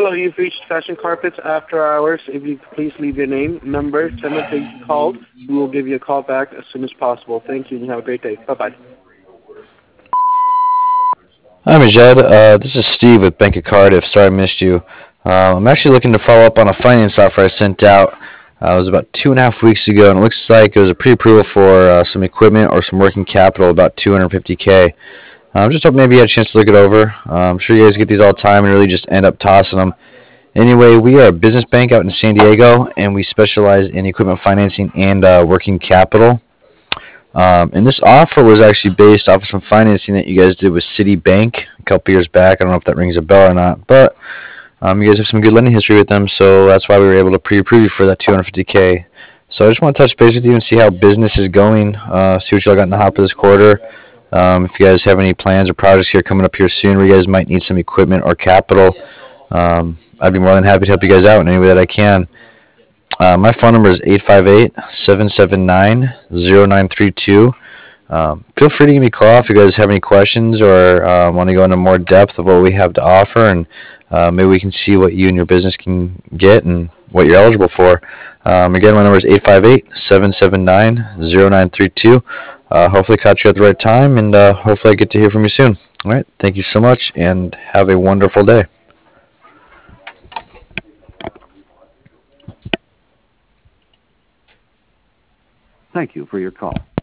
Hello, you've reached Fashion Carpets After Hours. If you could please leave your name, number, time of day you called, we will give you a call back as soon as possible. Thank you and have a great day. Bye-bye. Hi, Majed. This is Steve with Bank of Cardiff. Sorry I missed you. I'm actually looking to follow up on a finance offer I sent out. It was about 2.5 weeks ago, and it looks like it was a pre-approval for some equipment or some working capital, about 250K. I'm just hoping maybe you had a chance to look it over. I'm sure you guys get these all the time and really just end up tossing them. Anyway, we are a business bank out in San Diego, and we specialize in equipment financing and working capital. And this offer was actually based off of some financing that you guys did with Citibank a couple years back. I don't know if that rings a bell or not, but you guys have some good lending history with them, so that's why we were able to pre-approve you for that 250K. So I just want to touch base with you and see how business is going. See what y'all got in the hopper this quarter. If you guys have any plans or projects here coming up here soon where you guys might need some equipment or capital, I'd be more than happy to help you guys out in any way that I can. My phone number is 858-779-0932. Feel free to give me a call if you guys have any questions or want to go into more depth of what we have to offer, and maybe we can see what you and your business can get and what you're eligible for. Again, my number is 858-779-0932. Hopefully, caught you at the right time, and hopefully, I get to hear from you soon. All right. Thank you so much, and have a wonderful day. Thank you for your call.